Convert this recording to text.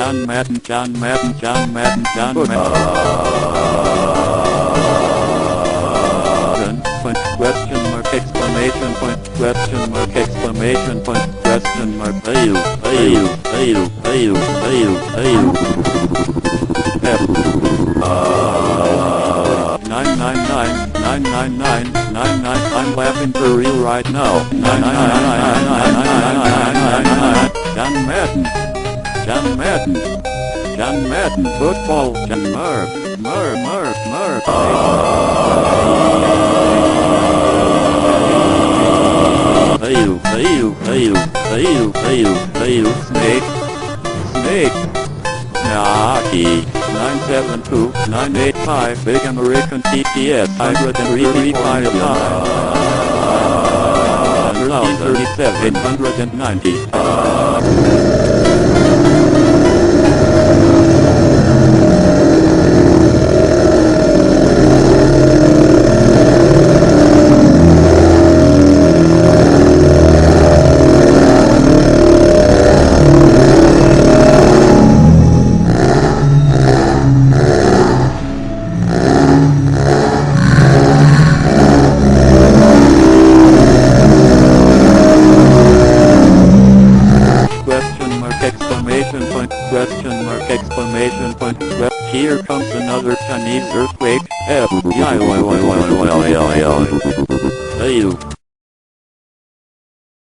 John Madden, John Madden, John Madden, John Madden. Question mark, exclamation point, question mark, exclamation point, question mark. Ayu, ayu, ayu, ayu, ayu, ayu. F. 999. I'm laughing for real right now. 999. John Madden. John Madden. John Madden. Football. John Merv. Ayu. Snake. Naki. 972-985 Big American TTS 135 1337 890. Question mark, exclamation point. Here comes another Chinese earthquake. F. Ayu.